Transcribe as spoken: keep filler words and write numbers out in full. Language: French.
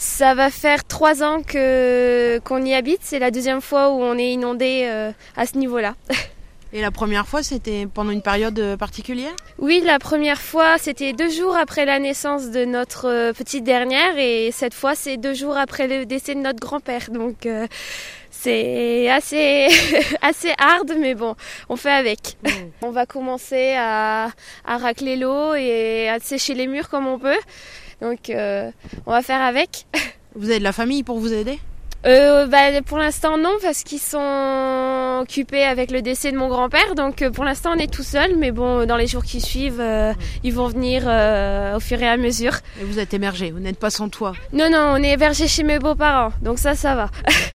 Ça va faire trois ans que, qu'on y habite. C'est la deuxième fois où on est inondé euh, à ce niveau-là. Et la première fois, c'était pendant une période particulière ? Oui, la première fois, c'était deux jours après la naissance de notre euh, petite dernière. Et cette fois, c'est deux jours après le décès de notre grand-père. Donc, euh, c'est assez, assez hard, mais bon, on fait avec. Mmh. On va commencer à, à racler l'eau et à sécher les murs comme on peut. Donc, euh, on va faire avec. Vous avez de la famille pour vous aider ? euh, bah, Pour l'instant, non, parce qu'ils sont occupés avec le décès de mon grand-père. Donc, pour l'instant, on est tout seul. Mais bon, dans les jours qui suivent, euh, ils vont venir euh, au fur et à mesure. Et vous êtes hébergés, vous n'êtes pas sans toit ? Non, non, on est hébergés chez mes beaux-parents. Donc ça, ça va.